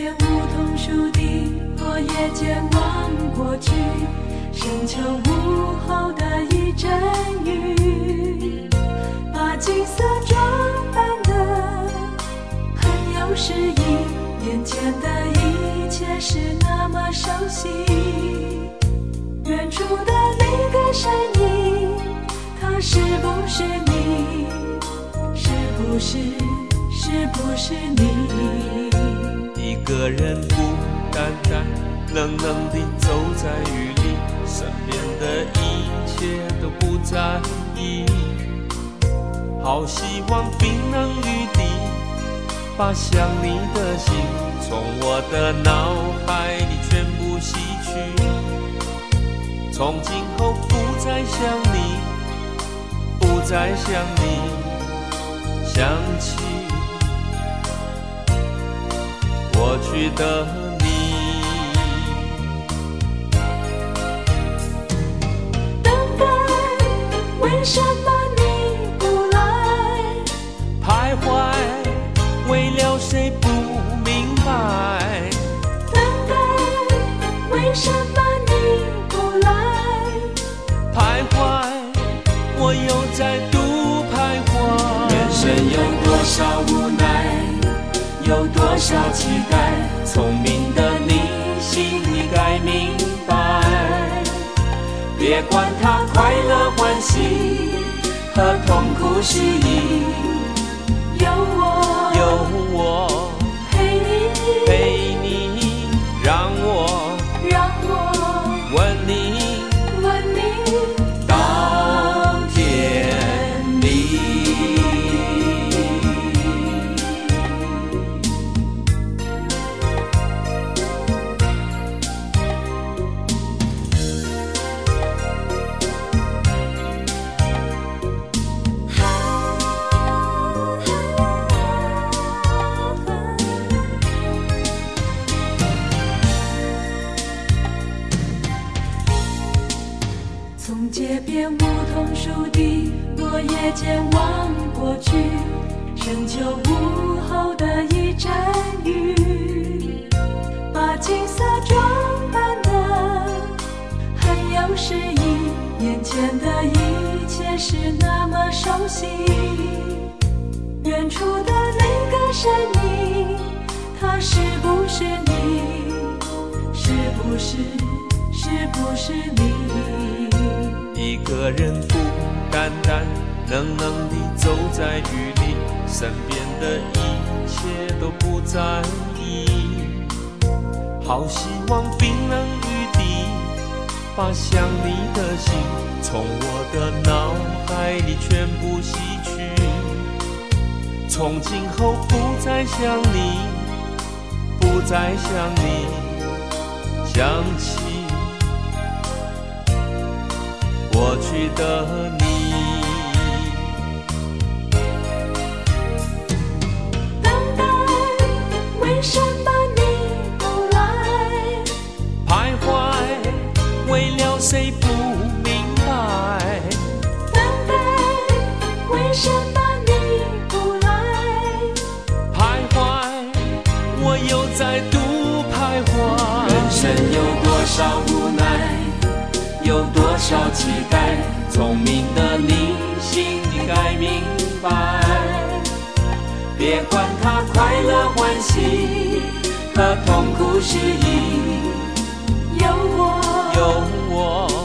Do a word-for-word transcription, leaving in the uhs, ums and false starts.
遍梧桐树底，落叶间望过去，深秋午后的一阵雨，把景色装扮得很有诗意，眼前的一切是那么熟悉，远处的那个身影，他是不是你？是不是？是不是你？ 一个人孤单单冷冷地走在雨里，身边的一切都不在意，好希望冰冷雨滴把想你的心从我的脑海里全部洗去，从今后不再想你，不再想你，想起过去的你。 等待，为什么你不来？ 徘徊，为了谁不明白？ 等待，为什么你不来？ 徘徊，我又再度徘徊。 人生有多少无奈，有多少期待，聪明的你心里该明白，别管它快乐欢喜和痛苦失意，有我有我陪你， 陪你，让我让我问你问你到天明。 从街边梧桐树底，落叶间望过去，深秋午后的一阵雨，把景色装扮得很有诗意，眼前的一切是那么熟悉，远处的那个身影，他是不是你？是不是？是不是你？ 一个人孤单单冷冷地走在雨里，身边的一切都不在意，好希望冰冷雨滴把想你的心从我的脑海里全部洗去，从今后不再想你，不再想你，想起过去的你。 等待，为什么你不来？ 徘徊，为了谁不明白？ 等待，为什么你不来？ 徘徊，我又再度徘徊。 人生有多少无奈，有多少期待，聪明的你心里该明白，别管它快乐欢喜和痛苦失意，有我有我